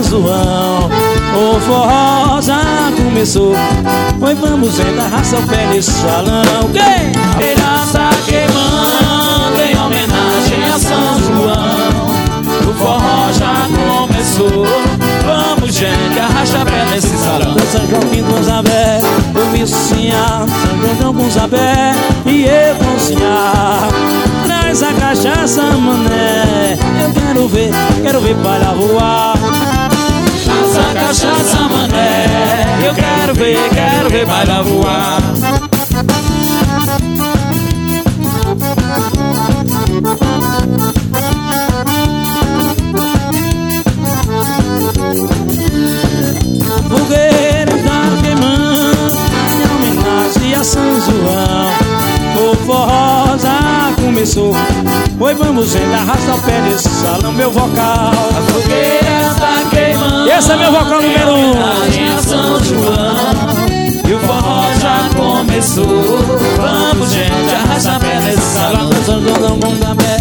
João. O forró já começou, pois vamos gente, arrasta o pé nesse salão. Quem? A feira tá queimando em homenagem a São João. O forró já começou, vamos gente, arrasta o pé nesse salão. São João com Zabé, eu me sonhar. São João com Zabé e eu cozinhar. Traz a cachaça, mané, eu quero ver palha voar. Traz a cachaça, mané, eu quero ver palha voar. Fogueira está queimando em homenagem a São João. O forró já começou, pois vamos gente, arrasta o pé nesse salão. Meu vocal, a fogueira está queimando, esse é meu vocal número 1 em homenagem a São João. E o forró já começou, vamos gente, arrasta o pé nesse salão. São João com Zabé,